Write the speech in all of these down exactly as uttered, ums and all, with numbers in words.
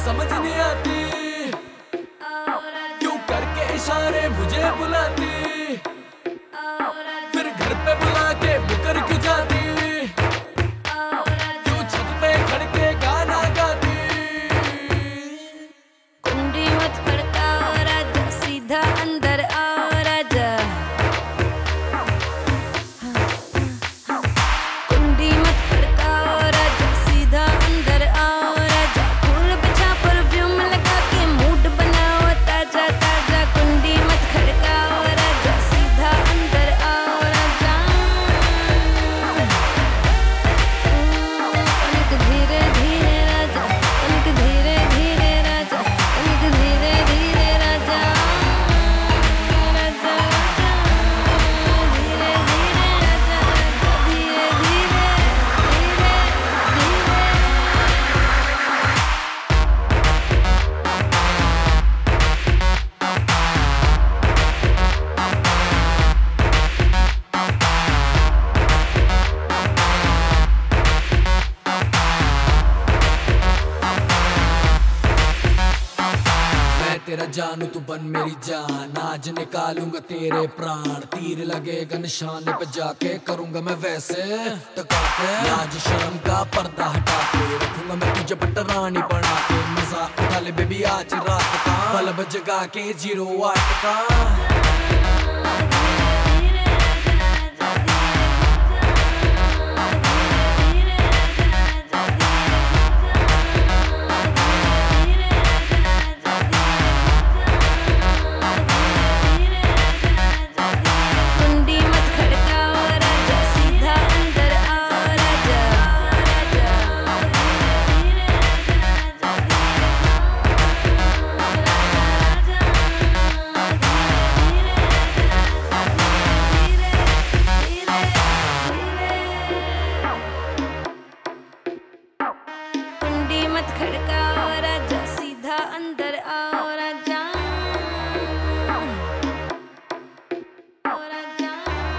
समझ नहीं आती, क्यों करके इशारे मुझे बुलाती, फिर घर पे बुला के मुकर क्यों जाती, क्यों छत पे खड़ के गाना गाती। कुंडी मत खड़काओ राजा, सीधा अंदर आओ राजा। कुंडी मत खड़काओ राजा, सीधा अंदर आओ राजा। फूल बिछा परफ्यूम लगा के मूड बनाओ ताजा ताजा। कुंडी मत खड़काओ राजा, सीधा अंदर आओ राजा। तनिक धीरे धीरे राजा, तनिक धीरे धीरे राजा, तनिक धीरे धीरे राजा। राजा धीरे धीरे राजा, धीरे धीरे धीरे धीरे। मैं तेरा जानू तू बन मेरी जान, आज निकालूंगा तेरे प्राण। तीर लगेगा निशाने पे जाके, करूंगा मैं वैसे टका के। लाज शर्म का पर्दा हटा के, रखूंगा मैं तुझे पटरानी बना के। मजा उठा ले बेबी आज रात का, बल्ब जगा के जीरो वाट का। कुंडी मत खड़काओ राजा, सीधा अंदर आओ राजा। कुंडी मत खड़काओ राजा, सीधा अंदर आओ राजा। ओ राजा।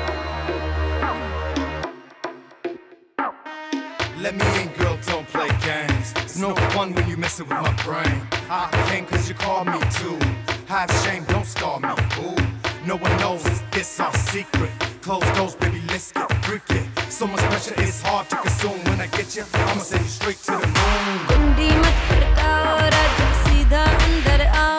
Let me in, girl, don't play games. It's no fun when you messing with my brain. I came cause you called me to. Have shame, don't scar me, ooh. No one knows, it's our secret. Close doors, baby, let's get freaky. So much pressure, it's hard to consume. When I get you, I'ma send you straight to the moon. कुंडी मत खड़काओ राजा, सीधा अंदर आओ